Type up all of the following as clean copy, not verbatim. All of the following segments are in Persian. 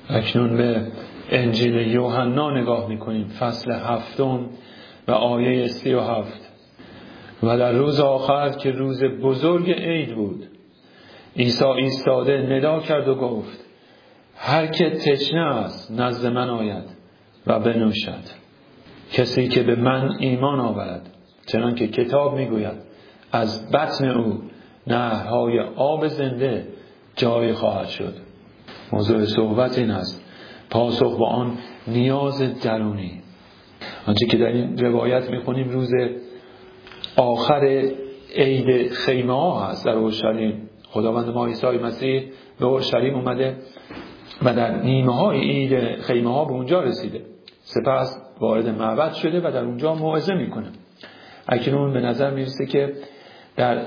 اکنون به انجیل یوحنا نگاه میکنیم، فصل 7 و آیه 37. و در روز آخر که روز بزرگ عید بود، عیسی ایستاده ندا کرد و گفت: هر که تشنه است نزد من آید و بنوشد. کسی که به من ایمان آورد، چنان که کتاب میگوید، از بطن او نهرهای آب زنده جاری خواهد شد. موضوع صحبت این است: پاسخ با آن نیاز درونی. آنچه که در این روایت میخونیم روز آخر عید خیمه ها هست در اورشلیم. خداوند ما عیسی مسیح به اورشلیم اومده و در نیمه های عید خیمه ها به اونجا رسیده، سپس وارد معبد شده و در اونجا موعظه میکنه. اکنون به نظر میرسه که در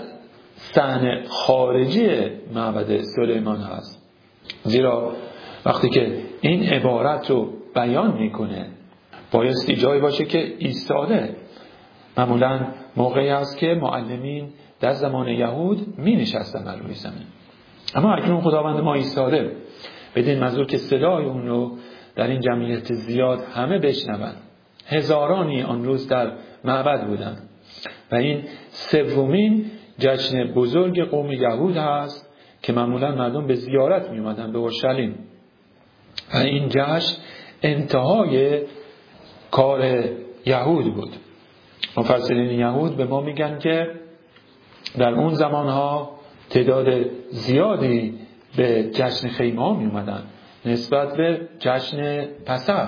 صحن خارجی معبد سلیمان هست، زیرا وقتی که این عبارت رو بیان میکنه بایستی جایی باشه که ایستاده. معمولا موقعی است که معلمین در زمان یهود می نشستن بر روی زمین، اما اکنون خداوند ما ایستاده، بدین منظور که صدای اون رو در این جمعیت زیاد همه بشنون. هزارانی آن روز در معبد بودند و این سومین جشن بزرگ قوم یهود هست که معمولا مردم به زیارت می اومدن به اورشلیم و این جشن انتهای کار یهود بود. مفسرین یهود به ما میگن که در اون زمانها تعداد زیادی به جشن خیمه ها می اومدن نسبت به جشن پسخ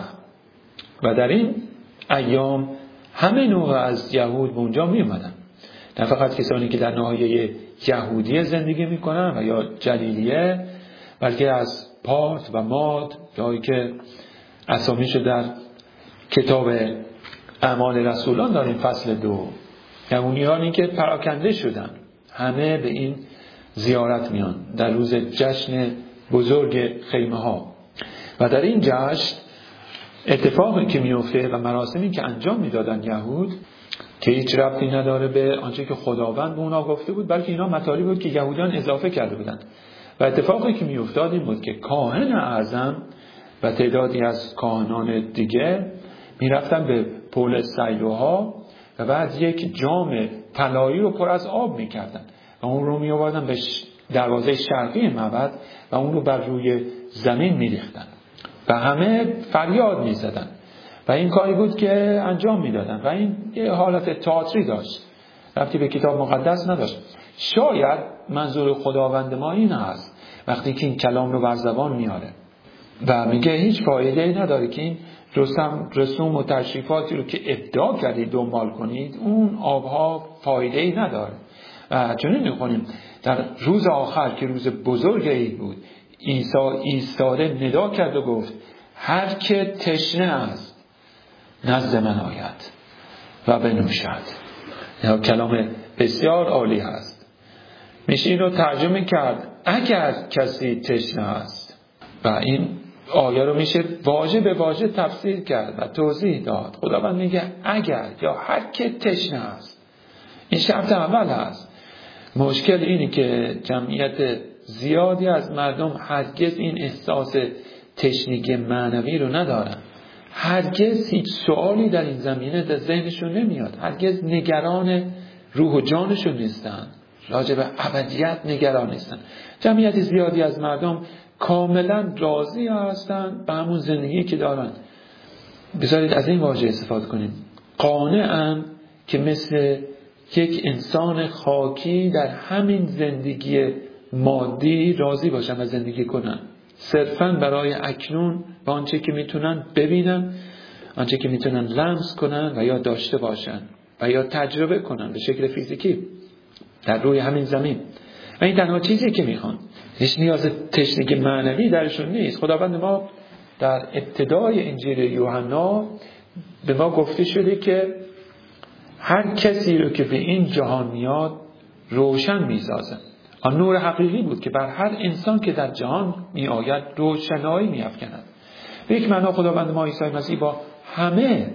و در این ایام همه نوع از یهود به اونجا می اومدن، نه فقط کسانی که در ناحیه یهودیه زندگی میکنن و یا جلیلیه، بلکه از پارت و ماد، جایی که اسامیشو در کتاب اعمال رسولان داریم فصل 2، یهودیانی که پراکنده شدن همه به این زیارت میان در روز جشن بزرگ خیمه ها. و در این جشن اتفاقی که میفته و مراسمی که انجام میدادن یهود که هیچ ربطی نداره به آنچه که خداوند به اونا گفته بود، بلکه اینا مطالبی بود که یهودیان اضافه کرده بودن. و اتفاقی که میافتاد این بود که کاهن اعظم و تعدادی از کاهنان دیگه میرفتن به پل سیلوها و بعد یک جام طلایی رو پر از آب میکردن و اون رو میآوردن به دروازه شرقی معبد و اون رو بر روی زمین میریختن و همه فریاد میزدن و این کاری بود که انجام میدادن و این یه حالت تئاتری داشت، ربطی به کتاب مقدس نداشت. شاید منظور خداوند ما این هست وقتی که این کلام رو بر زبان میاره و میگه هیچ فایده‌ای نداره که این رسوم و تشریفاتی رو که ابداع کردید دنبال کنید، اون آبها فایده‌ای نداره. و چنین می‌خونیم در روز آخر که روز بزرگ عید بود، عیسی ایستاده ندا کرد و گفت: هر که تشنه است نزد من آید و بنوشد. یا کلام بسیار عالی هست. میشه این رو ترجمه کرد اگر کسی تشنه است، و این آیه رو میشه واژه به واژه تفسیر کرد و توضیح داد. خداوند میگه اگر یا هر که تشنه است. این شرط اول هست. مشکل اینه که جمعیت زیادی از مردم هرگز این احساس تشنگی معنوی رو ندارن. هرگز هیچ سوالی در این زمینه در ذهنشون نمیاد. هرگز نگران روح و جانشون نیستن. راجع به ابدیت نگران نیستن. جمعیت زیادی از مردم کاملا راضی هستن به همون زندگی که دارن. بذارید از این واژه استفاده کنیم. قانعن که مثل یک انسان خاکی در همین زندگی مادی راضی باشن و زندگی کنن، صرفاً برای اکنون و آنچه که میتونن ببینن، آنچه که میتونن لمس کنن و یا داشته باشن و یا تجربه کنن به شکل فیزیکی در روی همین زمین. و این تنها چیزی که میخوان. هیچ نیاز تشنگی معنوی درشون نیست. خداوند ما در ابتدای انجیل یوحنا به ما گفته شده که هر کسی رو که به این جهان میاد روشن میسازه. آن نور حقیقی بود که بر هر انسان که در جهان می آید روشنایی می افکند. به یک معنا خداوند ما عیسی مسیح با همه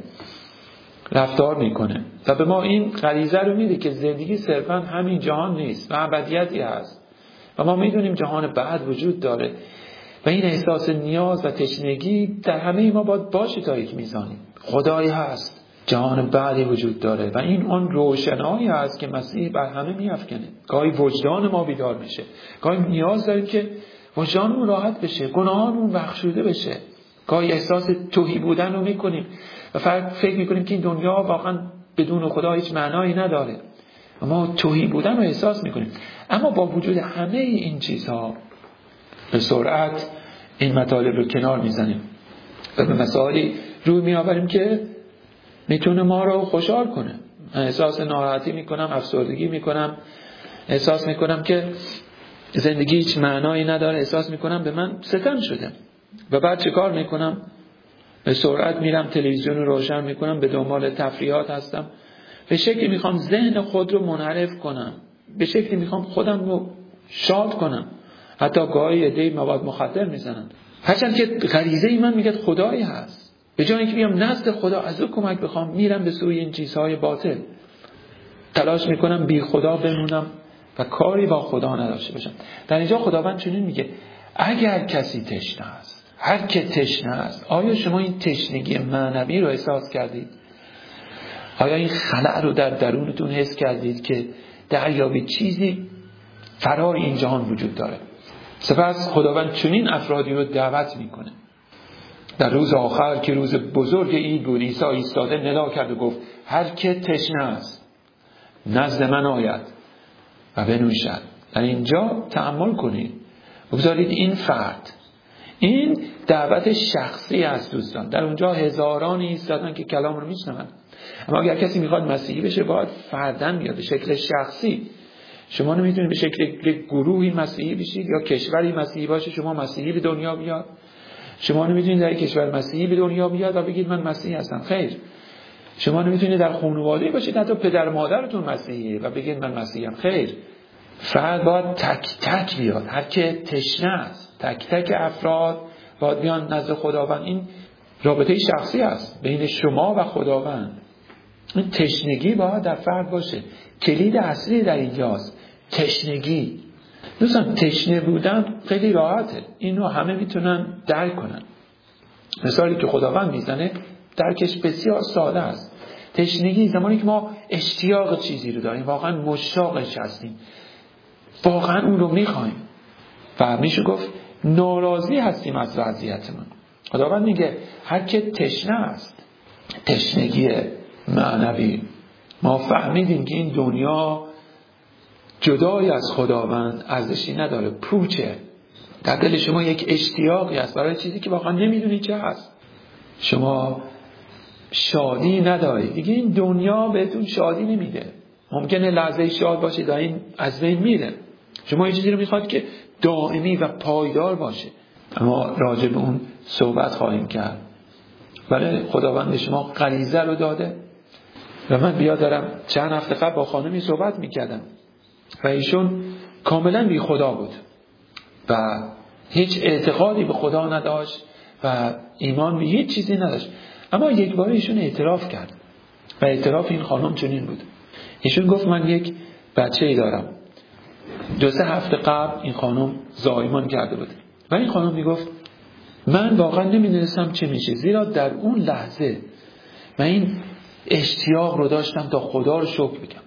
رفتار میکنه و به ما این غریزه رو میده که زندگی صرفا همین جهان نیست و ابدیتی هست و ما میدونیم جهان بعد وجود داره و این احساس نیاز و تشنگی در همه ما باید باشه تا یک میزانی. خدایی هست، جهان بعدی وجود داره و این اون روشنایی هست که مسیح بر همه میافکنه. گاهی وجدان ما بیدار میشه، گاهی نیاز داریم که وجدانمون راحت بشه، گناهانمون بخشوده بشه. گاهی احساس تهی بودن رو میکنیم و فکر میکنیم که این دنیا واقعا بدون خدا هیچ معنایی نداره و ما تهی بودن رو احساس میکنیم. اما با وجود همه این چیزها به سرعت این مطالب رو کنار میزنیم و به مسائلی روی میآوریم که میتونه ما رو خوشحال کنه. من احساس ناراحتی میکنم، افسردگی میکنم، احساس میکنم که زندگی هیچ معنایی نداره، احساس میکنم به من ستم شده و بعد چه کار میکنم؟ به سرعت میرم تلویزیون رو روشن میکنم، به دنبال تفریحات هستم، به شکلی میخوام ذهن خود رو منحرف کنم، به شکلی میخوام خودم رو شاد کنم. حتی گاهی عده‌ای مواد مخدر میزنن، هرچند که غریزه ای من میگه خدایی هست. به جای اینکه بیام نزد خدا از او کمک بخوام، میرم به سوی این چیزهای باطل، تلاش میکنم بی خدا بمونم و کاری با خدا نداشته باشم. در اینجا خداوند چنین میگه اگر کسی تشنه است، هر که تشنه است، آیا شما این تشنگی معنوی رو احساس کردید؟ آیا این خلأ رو در درونتون حس کردید که دریابید چیزی فرای این جهان وجود داره؟ سپس خداوند چنین افرادی رو دعوت میکنه. در روز آخر که روز بزرگ عید بود، عیسی ایستاده ندا کرد و گفت هر که تشنه است نزد من آید و بنوشد. در اینجا تأمل کنید، بگذارید این فرد، این دعوت شخصی است دوستان. در اونجا هزارانی ایستادن که کلام رو میشنون، اما اگر کسی میخواد مسیحی بشه باید فرداً بیاد به شکل شخصی. شما نمیتونید به شکل گروهی مسیحی بشید یا کشوری مسیحی باشه شما مسیحی به دنیا بیاد. شما نمیتونید در کشور مسیحی به دنیا بیاد و بگید من مسیحی هستم. خیر. شما نمیتونید در خانواده باشید حتی پدر مادرتون مسیحیه و بگید من مسیحیم. خیر. فرد باید تک تک بیاد، هر که تشنه است. تک تک افراد باید بیان نزد خداوند. این رابطه شخصی است بین شما و خداوند. این تشنگی باید در فرد باشه. کلید اصلی در اینجاست، تشنگی. دوستان تشنه بودن خیلی راحته، اینو همه میتونن درک کنن. مثالی که خداوند میزنه درکش بسیار ساده است. تشنگی زمانی که ما اشتیاق چیزی رو داریم، واقعا مشتاقش هستیم، واقعا اون رو میخوایم و میشه گفت ناراضی هستیم از وضعیتمون. خداوند میگه هر که تشنه است، تشنگی معنوی. ما فهمیدیم که این دنیا جدای از خداوند ارزشی نداره، پوچه. در دل شما یک اشتیاقی است برای چیزی که واقعا نمیدونید چه هست. شما شادی ندارید دیگه، این دنیا بهتون شادی نمیده. ممکنه لحظه شاد باشید و این از بین میره. شما یه چیزی رو میخواد که دائمی و پایدار باشه. اما راجع به اون صحبت خواهیم کرد. برای خداوند شما غریزه رو داده و من بیادرم چند هفته قبل با خانمی صحبت میکردم و ایشون کاملا بی خدا بود و هیچ اعتقادی به خدا نداشت و ایمان به هیچ چیزی نداشت. اما یک بار ایشون اعتراف کرد و اعتراف این خانم چنین بود. ایشون گفت من یک بچه‌ای دارم. 2-3 هفته قبل این خانم زایمان کرده بود و این خانم میگفت من واقعا نمیدونستم چه میشه، زیرا در اون لحظه من این اشتیاق رو داشتم تا خدا رو شکر بگم.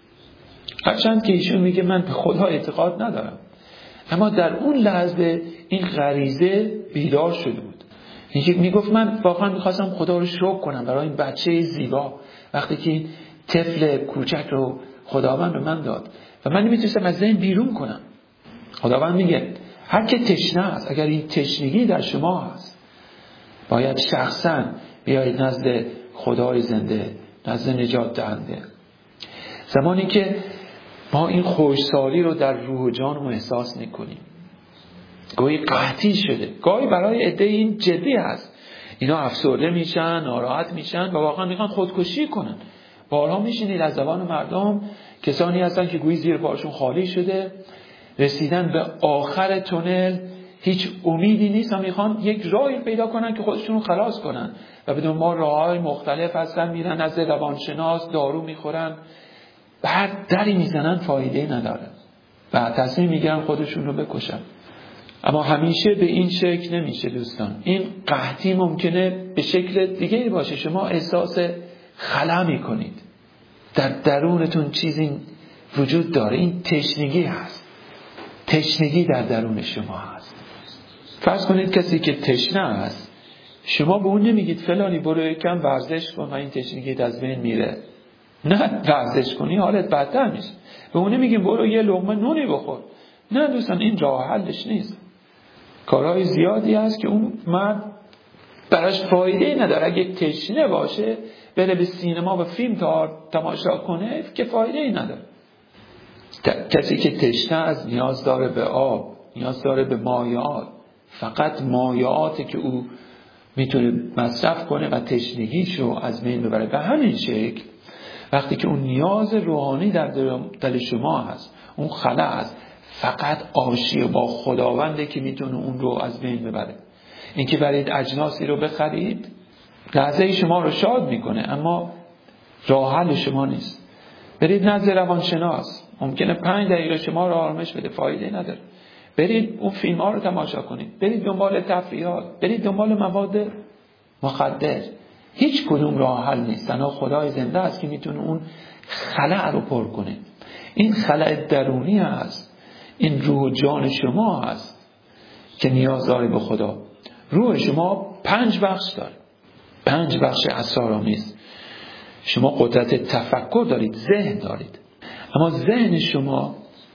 هرچند که ایشون میگه من به خدا اعتقاد ندارم، اما در اون لحظه این غریزه بیدار شده بود. میگفت من واقعا میخواستم خدا رو شکر کنم برای این بچه زیبا، وقتی که این طفل کوچک رو خداوند به من داد و من نمیتونستم از ذهن بیرون کنم. خداوند میگه هر که تشنه است، اگر این تشنگی در شما هست، باید شخصا بیایید نزد خدای زنده، نزد نجات دهنده. زمانی که ما این خوشسالی رو در روح و جانمون احساس میکنیم، گاهی قحطی شده، گاهی برای عده این جدی هست، اینا افسرده میشن، ناراحت میشن و واقعا میخوان خودکشی کنن. بارها میشینید از زبان مردم کسانی هستن که گویی زیر پاشون خالی شده، رسیدن به آخر تونل، هیچ امیدی نیست و میخوان یک راهی پیدا کنن که خودشون رو خلاص کنن و به دنبال راههای مختلف هستن، میرن از روانشناس، دارو میخورن، بعد دری میزنن، فایده نداره و تصمیم میگیرن خودشون رو بکشن. اما همیشه به این شکل نمیشه دوستان. این قحطی ممکنه به شکل دیگه باشه. شما احساس خلا میکنید، در درونتون چیزی وجود داره، این تشنگی هست، تشنگی در درون شما هست. فرض کنید کسی که تشنه است، شما به اون نمیگید فلانی برو یکم ورزش کن و این تشنگیت از بین میره. نه، ورزش کنی حالت بدتر میشه. به اون نمیگیم برو یه لقمه نونی بخور. نه دوستان، این راه حلش نیست. کارهای زیادی هست که اون مرد براش فایده نداره. اگه تشنه باشه بره به سینما و فیلم تماشا کنه که فایده نداره. کسی که تشنه است نیاز داره به آب، نیاز داره به مایعات. فقط مایعاتی که او میتونه مصرف کنه و تشنگیشو از بین ببره. به همین شکل وقتی که اون نیاز روحانی در دل شما هست، اون خلا هست، فقط آشتی با خداونده که میتونه اون رو از بین ببره. این که برید اجناسی رو بخرید لحظه شما رو شاد میکنه، اما راه حل شما نیست. برید نزد روانشناس، ممکنه 5 دقیقه شما رو آرامش بده، فایده نداره. برید اون فیلم ها رو تماشا کنید، برید دنبال تفریحات، برید دنبال مواد مخدر. هیچ کدوم راه حل نیست. تنها خدای زنده است که میتونه اون خلأ رو پر کنه. این خلأ درونی هست، این روح و جان شما هست که نیاز داره به خدا. روح شما 5 بخش داره، 5 بخش اسرارآمیز. شما قدرت تفکر دارید، ذهن دارید، اما ذهن شما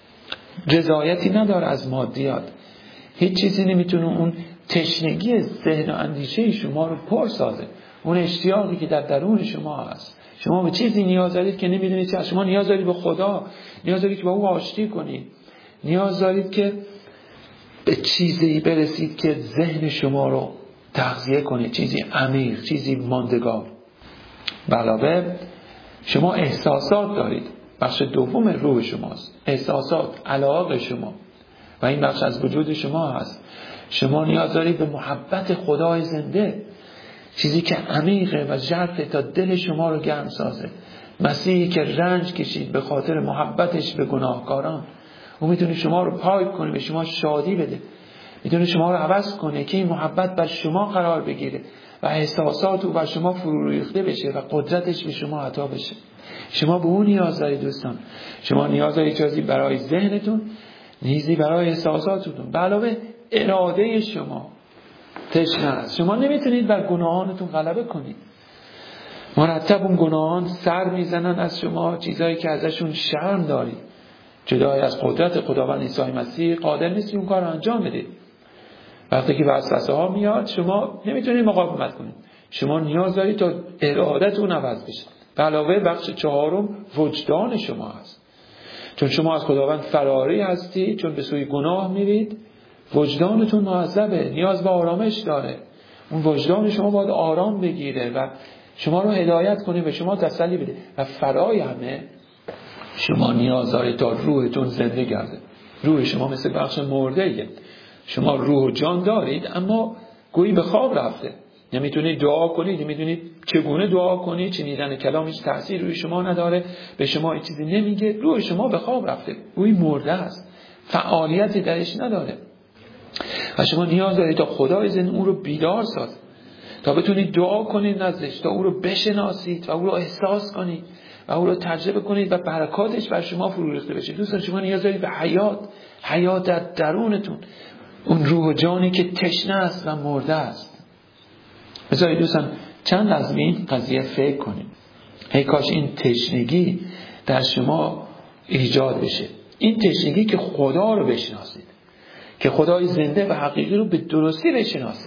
رضایتی نداره از مادیات. هیچ چیزی نمیتونه اون تشنگی ذهن و اندیشه شما رو پر سازه. اون اشتیاقی که در درون شما هست، شما به چیزی نیاز دارید که نمیدونید چه. شما نیاز دارید به خدا، نیاز دارید که با او آشتی کنید، نیاز دارید که به چیزی برسید که ذهن شما رو تغذیه کنه، چیزی عمیق، چیزی ماندگار. علاوه شما احساسات دارید، بخش دوم روح شماست. احساسات، علاقه شما و این بخش از وجود شما هست. شما نیاز دارید به محبت خدای زنده، چیزی که عمیقه و ژرفه تا دل شما رو گرم سازه. مسیحی که رنج کشید به خاطر محبتش به گناهکاران، او میتونه شما رو پاک کنه، به شما شادی بده، میتونه شما رو عوض کنه که این محبت بر شما قرار بگیره و احساسات او بر شما فرو ریخته بشه و قدرتش به شما عطا بشه. شما به اون نیاز دارید دوستان. شما نیاز دارید چیزی برای ذهنتون، نیزی برای احساساتتون. به علاوه اراده شما تشنه است. شما نمیتونید بر گناهانتون غلبه کنید. مرتب اون گناهان سر میزنن از شما، چیزایی که ازشون شرم دارید. جدای از قدرت خداوند عیسی مسیح قادر نیستید اون کار رو انجام بدید. وقتی که وسوسه ها میاد شما نمیتونید مقاومت کنید. شما نیاز دارید تا ارادتون عوض بشه. به علاوه بخش 4 وجدان شما هست. چون شما از خداوند فراری هستید، چون به سوی گناه میرید، وجدانتون معذبه، نیاز به آرامش داره. اون وجدان شما باید آرام بگیره و شما رو هدایت کنه، به شما تسلی بده. و فرای همه شما نیاز دارید تا روحتون زنده گرده. روح شما مثل بخش مرده. شما روح و جان دارید اما گویی به خواب رفته. نمیتونید دعا کنید، نمیدونید چگونه دعا کنید، شنیدن کلام هیچ تأثیر روی شما نداره، به شما هیچ چیزی نمیگه. روح شما به خواب رفته، گویی مرده است، فعالیتی درش نداره. و شما نیاز دارید تا خدای زنده اون رو بیدار سازه، تا بتونید دعا کنید نزدش، تا او رو بشناسید و او رو احساس کنید و او رو تجربه کنید و برکاتش بر شما فرو ریخته بشه. دوستان شما نیاز دارید به حیات در درونتون، اون روح و جانی که تشنه است و مرده است. بذارید دوستان چند از این قضیه فکر کنید. ای کاش این تشنگی در شما ایجاد بشه، این تشنگی که خدا رو بشناسید، که خدای زنده و حقیقی رو به درستی بشناسید.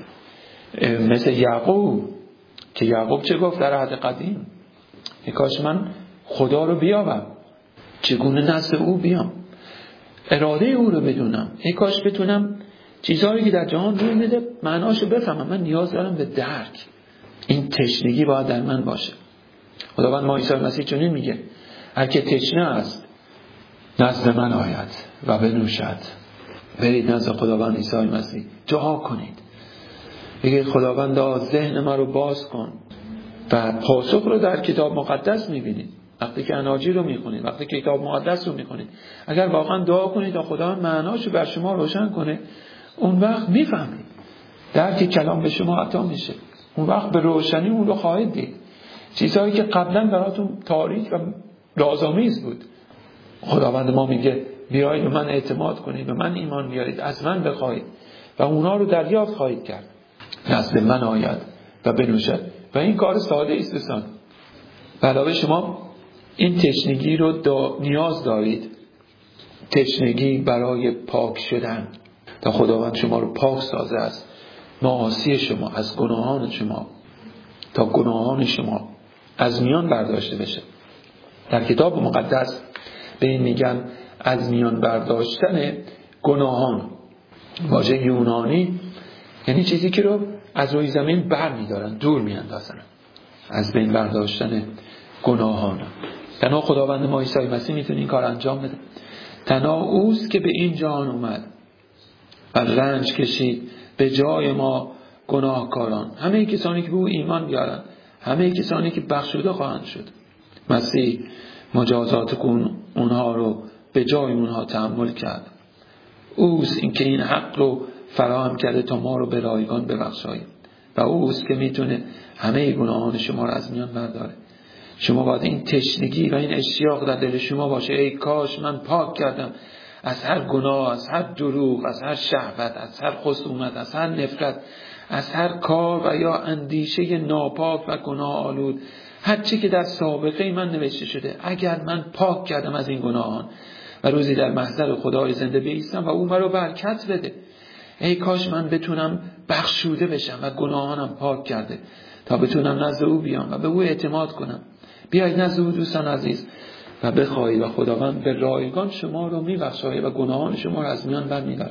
مثل یعقوب که یعقوب چه گفت در عهد قدیم؟ ای کاش من خدا رو بیابم، چگونه نزد او بیام، اراده او رو بدونم. ای کاش بتونم چیزهایی که در جهان روی میده معناشو بفهمم. من نیاز دارم به درک. این تشنگی باید در من باشه. خداوند ما عیسی مسیح چنین میگه هر که تشنه است نزد من آید و بنوشد. برید نزد خداوند عیسی مسیح، دعا کنید، بگید خداوندا ذهن من رو باز کن. و پاسخ رو در کتاب مقدس میبینید. وقتی که اناجیل رو میخونید، وقتی که کتاب مقدس رو میخونید، اگر واقعا دعا کنید تا خداوند معناشو بر شما روشن کنه، اون وقت میفهمید، درک کلام به شما عطا میشه. اون وقت به روشنی اون رو خواهید دید. چیزهایی که قبلا براتون تاریک و رازآمیز بود، خداوند ما میگه بیایید به من اعتماد کنید، به من ایمان بیارید، از من بخواهید و اونا رو دریافت خواهید کرد. نزد من آید و بنوشد. و این کار ساده است دوستان. علاوه شما این تشنگی رو نیاز دارید، تشنگی برای پاک شدن، تا خداوند شما رو پاک سازه از معاصی شما، از گناهان شما، تا گناهان شما از میان برداشته بشه. در کتاب مقدس به این میگن از میان برداشتن گناهان. واژه یونانی یعنی چیزی که رو از روی زمین بر میدارن، دور میاندازن، از بین برداشتن گناهان. تنها خداوند ما عیسی مسیح میتونه این کار انجام بده. تنها اوست که به این جهان اومد و رنج کشید به جای ما گناهکاران. همه کسانی که به او ایمان بیارن، همه کسانی که بخشوده خواهند شد. مسیح مجازات اونها رو به جای اونها تحمل کرد. اوست این که این حق رو فراهم کرده تا ما رو به رایگان ببخشاید و اوست که میتونه همه گناهان شما رو از میان برداره. شما باید این تشنگی و این اشتیاق در دل شما باشه. ای کاش من پاک کردم از هر گناه، از هر دروغ، از هر شهوت، از هر خصومت، از هر نفرت، از هر کار و یا اندیشه ناپاک و گناه آلود، هر چی که در سابقه من نوشته شده. اگر من پاک کردم از این گناهان و روزی در محضر خدای زنده بایستم و او مرا برکت بده، ای کاش من بتونم بخشوده بشم و گناهانم پاک کرده تا بتونم نزد او بیام و به او اعتماد کنم. بیایید نزد او دوستان عزیز و بخواهید و خداوند به رایگان شما رو میبخشاید و گناهان شما رو از میان برمی‌داره.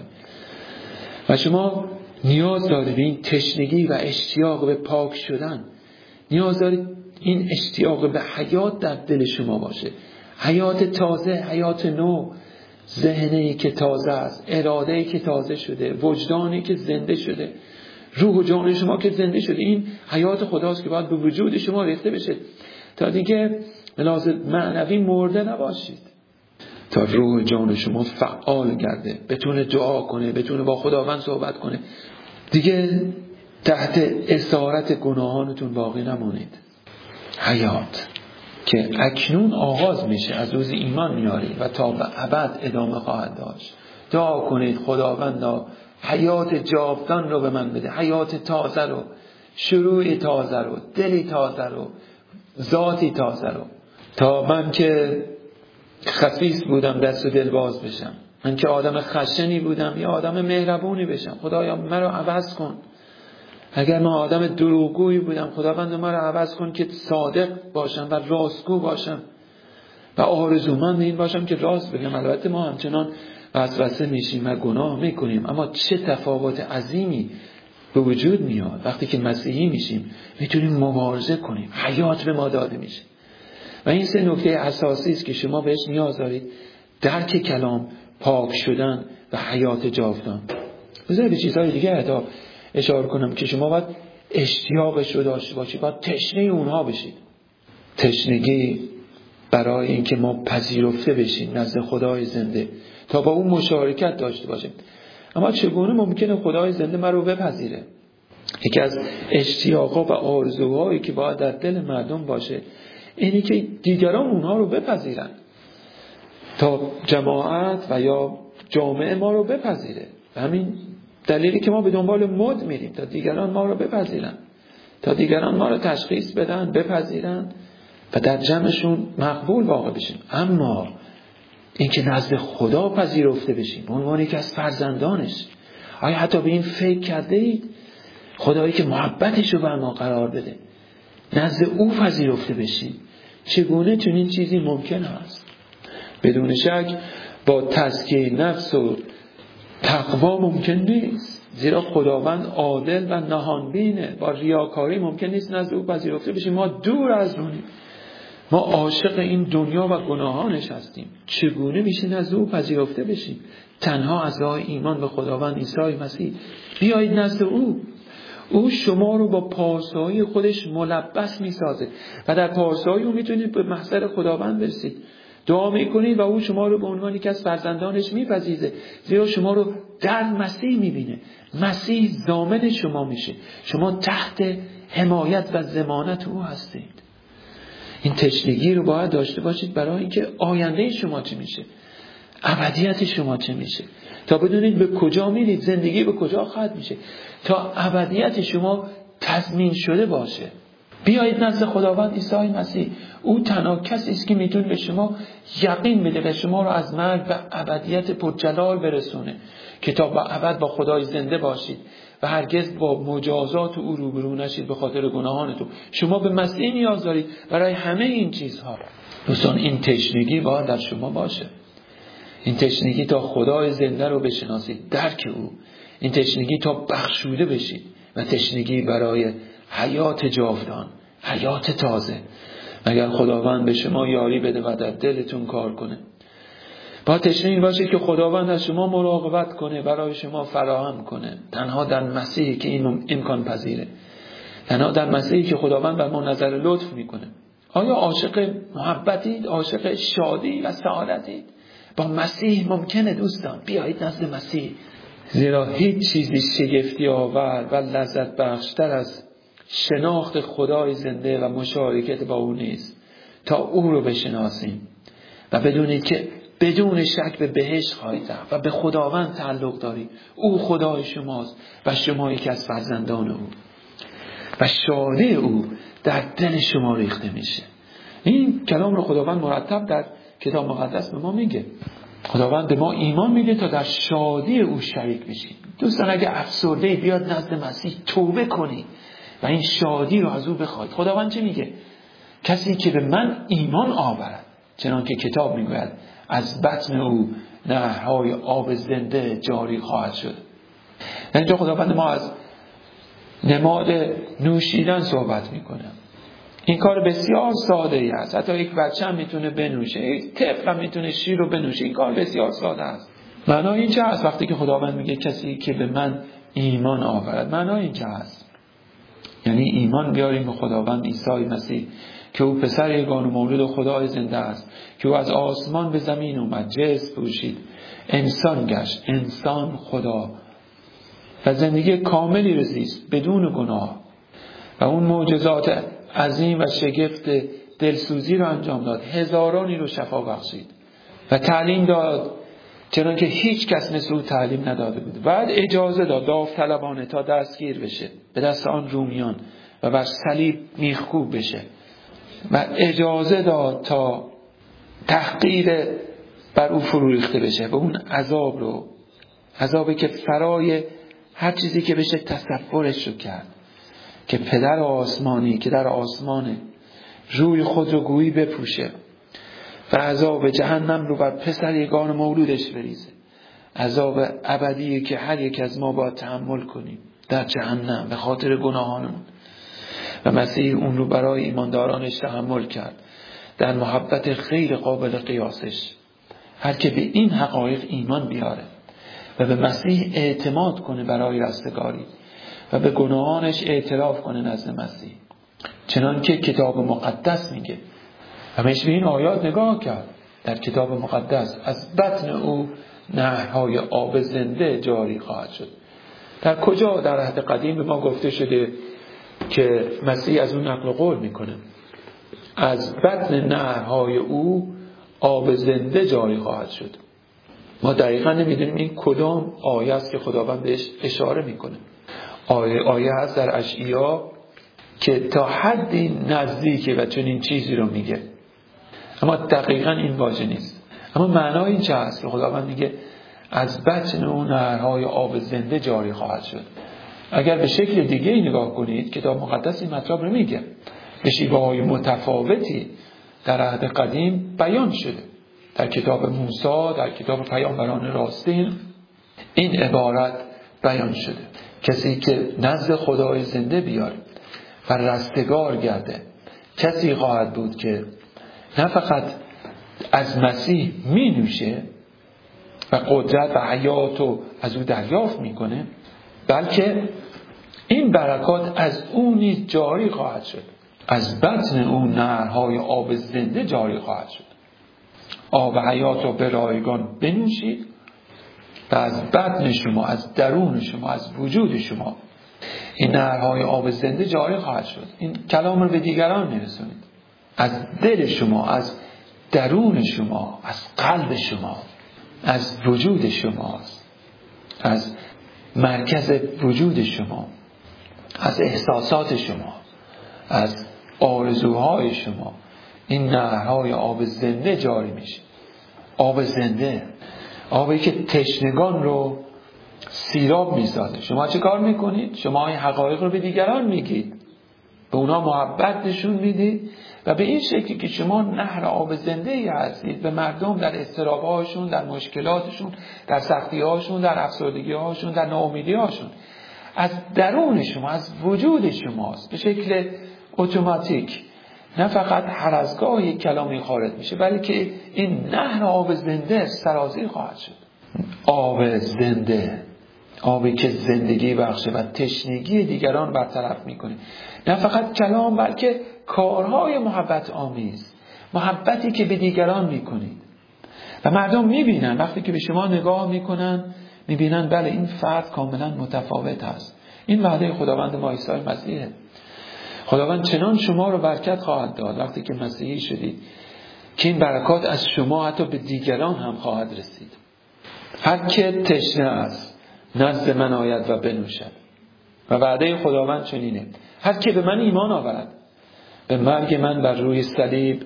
و شما نیاز دارید این تشنگی و اشتیاق به پاک شدن، نیاز دارید این اشتیاق به حیات در دل شما باشه. حیات تازه، حیات نو، ذهنی که تازه است، اراده‌ای که تازه شده، وجدانی که زنده شده، روح و جان شما که زنده شده. این حیات خداست که باید به وجود شما ریخته بشه تا دیگه لازم معنوی مرده نباشید، تا روح و جان شما فعال گرده، بتونه دعا کنه، بتونه با خداوند صحبت کنه، دیگه تحت اسارت گناهانتون باقی نمونید. حیات که اکنون آغاز میشه، از روز ایمان میارید و تا به ابد ادامه خواهد داشت. دعا کنید خداوندا حیات جاودان رو به من بده، حیات تازه رو، شروع تازه رو، دلی تازه رو، ذاتی تازه رو، تا من که خسیس بودم دست و دل باز بشم، من که آدم خشنی بودم یا آدم مهربونی بشم. خدایا مرا عوض کن. اگر من آدم دروغگویی بودم، خداوند مرا عوض کن که صادق باشم و راستگو باشم و آرزومند این باشم که راست بگم. البته ما همچنان وسوسه میشیم و گناه میکنیم، اما چه تفاوت عظیمی به وجود میاد وقتی که مسیحی میشیم، میتونیم مبارزه کنیم، حیات به ما داده میشه. و این سه نکته اساسی است که شما بهش نیاز دارید: درک کلام، پاک شدن و حیات جاودان. بذارید به چیزهای دیگه اشاره کنم که شما باید اشتیاقش رو داشته باشید، باید تشنه اونها بشید. تشنگی برای اینکه ما پذیرفته بشیم نزد خدای زنده، تا با اون مشارکت داشته باشیم. اما چگونه ممکنه خدای زنده ما رو بپذیره؟ یکی از اشتیاقها و آرزوهایی که باید در دل مردم باشه اینی که دیگران اونها رو بپذیرن، تا جماعت و یا جامعه ما رو بپذیره. همین دلیلی که ما به دنبال مد میریم، تا دیگران ما رو بپذیرن، تا دیگران ما رو تشخیص بدن، بپذیرن و در جمعشون مقبول واقع بشیم. اما اینکه نزد خدا پذیرفته بشیم به عنوان یکی از فرزندانش، آیا حتی به این فکر کرده اید؟ خدایی که محبتش رو بر ما قرار بده، نزد او پذیرفته بشیم. چگونه چنین چیزی ممکن است؟ بدون شک با تزکیه نفس و تقوا ممکن نیست، زیرا خداوند عادل و نهانبینه. با ریاکاری ممکن نیست نزد او پذیرفته بشیم. ما دور از اونیم، ما عاشق این دنیا و گناهانش هستیم. چگونه میشه نزد او پذیرفته بشیم؟ تنها از راه ایمان به خداوند عیسی مسیح. بیایید نزد او. او شما رو با پارسایی خودش ملبس میسازه و در پارسایی او میتونید به محضر خداوند برسید. دعا میکنید و او شما رو به عنوان یکی از فرزندانش میپذیره، زیرا شما رو در مسیح میبینه. مسیح ضامن شما میشه. شما تحت حمایت و ضمانت او هستید. این تشنگی رو باید داشته باشید برای اینکه آینده شما چه میشه، ابدیت شما چه میشه، تا بدونید به کجا میرید، زندگی به کجا خواهد میشه، تا ابدیت شما تضمین شده باشه. بیایید نزد خداوند عیسی مسیح. او تنها کسی است که میتونه به شما یقین بده و شما رو از مرگ به ابدیت پرجلال برسونه که تا به ابد با خدای زنده باشید و هرگز با مجازات او روبرو نشید به خاطر گناهانتون. شما به مسیح نیاز دارید برای همه این چیزها. دوستان، این تشنگی باید در شما باشه. این تشنگی تا خدای زنده رو بشناسید، درک او. این تشنگی تا بخشوده بشید و تشنگی برای حیات جاودان، حیات تازه. اگر خداوند به شما یاری بده و در دلتون کار کنه، با تشنگی باشید که خداوند از شما مراقبت کنه، برای شما فراهم کنه. تنها در مسیحی که این امکان پذیره، تنها در مسیحی که خداوند بر ما نظر لطف میکنه. آیا عاشق محبتید؟ عاشق شادی و سعادتید؟ با مسیح ممکنه دوستان. بیایید نزد مسیح، زیرا هیچ چیزی شگفتی آور و لذت بخشتر از شناخت خدای زنده و مشارکت با او نیست. تا او رو بشناسیم و بدونید که بدون شک به بهشت خواهید رفت و به خداوند تعلق دارید. او خدای شماست و شما یکی از فرزندان او و شادی او در دل شما ریخته میشه. این کلام رو خداوند مرتب در کتاب مقدس به ما میگه. خداوند به ما ایمان میده تا در شادی او شریک بشیم. دوستان، اگه افسرده بیاد نزد مسیح، توبه کنید و این شادی رو از او بخواید. خداوند چه میگه؟ کسی که به من ایمان آورد، چنانکه کتاب میگوید، از بطن او نهرهای آب زنده جاری خواهد شد. در اینجا خداوند ما از نماد نوشیدن صحبت میکنه. این کار بسیار ساده ای است. حتی یک بچه هم میتونه بنوشه، یک طفل هم میتونه شیر رو بنوشه. این کار بسیار ساده است. معنای این چه است وقتی که خداوند میگه کسی که به من ایمان آورد؟ معنای این چه است؟ یعنی ایمان بیاریم به خداوند عیسی مسیح که او پسر یگانه مولود خدای زنده است، که او از آسمان به زمین اومد، جسم پوشید، انسان گشت، انسان خدا و زندگی کاملی رو زیست بدون گناه و اون معجزات عظیم و شگفت دلسوزی رو انجام داد. هزارانی رو شفا بخشید و تعلیم داد چنانکه هیچ کس مثل او تعلیم نداده بود. بعد اجازه داد داوطلبانه تا دستگیر بشه به دست آن رومیان و بر صلیب میخکوب بشه و اجازه داد تا تحقیر بر او فرو ریخته بشه. به اون عذاب رو، عذابی که فرای هر چیزی که بشه تصورش رو کرد، که پدر آسمانی که در آسمانه روی خود رو گویی بپوشه و عذاب جهنم رو بر پسر یگانه مولودش بریزه. عذاب ابدی که هر یک از ما باید تحمل کنیم در جهنم به خاطر گناهانمون، و مسیح اون رو برای ایماندارانش تحمل کرد در محبت خیر قابل قیاسش. هر که به این حقایق ایمان بیاره و به مسیح اعتماد کنه برای رستگاری و به گناهانش اعتراف کنه نزد مسیح، چنان که کتاب مقدس میگه. همیشه به این آیات نگاه کرد در کتاب مقدس، از بطن او نهرهای آب زنده جاری خواهد شد. در کجا در عهد قدیم به ما گفته شده که مسیح از اون نقل قول میکنه؟ از بطن نهرهای او آب زنده جاری خواهد شد. ما دقیقا نمیدونیم این کدام آیه است که خداوند بهش اشاره میکنه. آیه هست در اشعیا که تا حدی نزدیکه و چنین چیزی رو میگه، اما دقیقا این واژه نیست. اما معنای این چه هست که خداوند میگه از بطن اون نهرهای آب زنده جاری خواهد شد؟ اگر به شکل دیگه ای نگاه کنید، کتاب مقدس این مطلب رو میگه به شیوه‌های متفاوتی در عهد قدیم بیان شده. در کتاب موسی، در کتاب پیامبران راستین این عبارت بیان شده. کسی که نزد خدای زنده بیاد و رستگار گرده، کسی خواهد بود که نه فقط از مسیح می نوشه و قدرت و حیات رو از او دریافت میکنه، بلکه این برکات از او نیز جاری خواهد شد. از بطن او نهرهای آب زنده جاری خواهد شد. آب حیات رو به رایگان بنوشید و از بدن شما، از درون شما، از وجود شما این نهرهای آب زنده جاری خواهد شد. این کلام رو به دیگران میرسونید. از دل شما، از درون شما، از قلب شما، از وجود شما، از مرکز وجود شما، از احساسات شما، از آرزوهای شما این نهرهای آب زنده جاری میشه. آب زنده، آبی که تشنگان رو سیراب میسازه. شما چه کار میکنید؟ شما این حقایق رو به دیگران میگید، به اونا محبت نشون میدید و به این شکلی که شما نهر آب زنده ای هستید به مردم در اضطراب‌هاشون، در مشکلاتشون، در سختی‌هاشون، در افسردگی‌هاشون، در ناامیدی‌هاشون، از درون شما، از وجود شماست، به شکل اتوماتیک. نه فقط هر از گاه یک کلامی خارج میشه، بلکه این نهر آب زنده سرازیر خواهد شد. آب زنده، آبی که زندگی بخشه و تشنگی دیگران برطرف میکنه. نه فقط کلام بلکه کارهای محبت آمیز، محبتی که به دیگران میکنید و مردم میبینن. وقتی که به شما نگاه میکنن میبینن بله این فرد کاملا متفاوت است. این وعده خداوند ما عیسی مسیحه. خداوند چنان شما رو برکت خواهد داد وقتی که مسیحی شدید که این برکات از شما حتی به دیگران هم خواهد رسید. هر که تشنه است نزد من آید و بنوشد. و وعده خداوند چنینه: هر که به من ایمان آورد، به مرگ من بر روی صلیب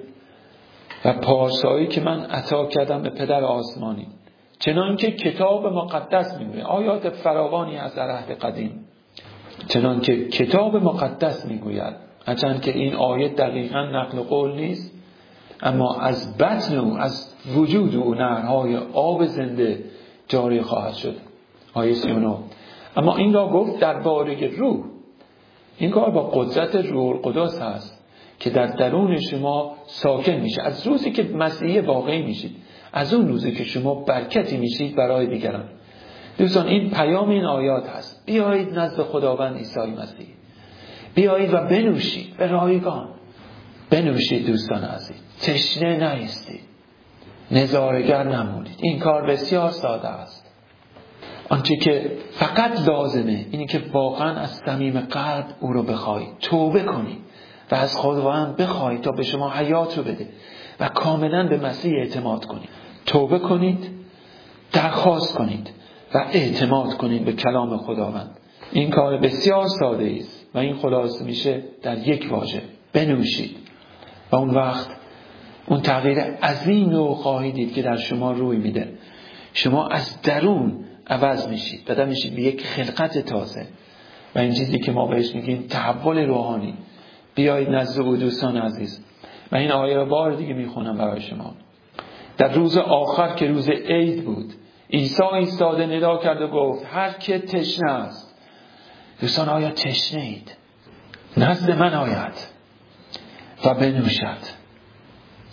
و پارسایی که من عطا کردم به پدر آسمانی، چنان که کتاب مقدس میگوید. آیات فراوانی از عهد قدیم، چنان که کتاب مقدس میگوید. هرچند که این آیه دقیقاً نقل قول نیست، اما از بطن او، از وجود او نهرهای آب زنده جاری خواهد شد. آیه 39. اما این را گفت درباره روح. این کار با قدرت روح القدس هست که در درون شما ساکن میشه. از روزی که مسیحی واقعی میشید، از اون روزی که شما برکتی میشید برای دیگران. دوستان این پیام این آیات هست: بیایید نزد خداوند عیسی مسیح، بیایید و بنوشید به رایگان. بنوشید دوستان عزیز، تشنه نیستید، نظاره‌گر نمونید. این کار بسیار ساده است. آنچه که فقط لازمه اینه که واقعا از صمیم قلب او رو بخواید، توبه کنید و از خداوند بخواید تا به شما حیات رو بده و کاملا به مسیح اعتماد کنید. توبه کنید، درخواست کنید و اعتماد کنید به کلام خداوند. این کار بسیار ساده است و این خلاصه میشه در یک واژه: بنوشید. و اون وقت اون تغییر عظیم رو خواهید دید که در شما روی میده. شما از درون عوض میشید، بدل میشید به یک خلقت تازه. و این چیزی که ما بهش میگیم تحول روحانی. بیایید نزد او دوستان عزیز. و این آیه رو بار دیگه میخونم برای شما. در روز آخر که روز عید بود، عیسی ایستاده ندا کرد و گفت: هر که تشنه است. دوستان آیا تشنه اید؟ نزد من آید و بنوشد.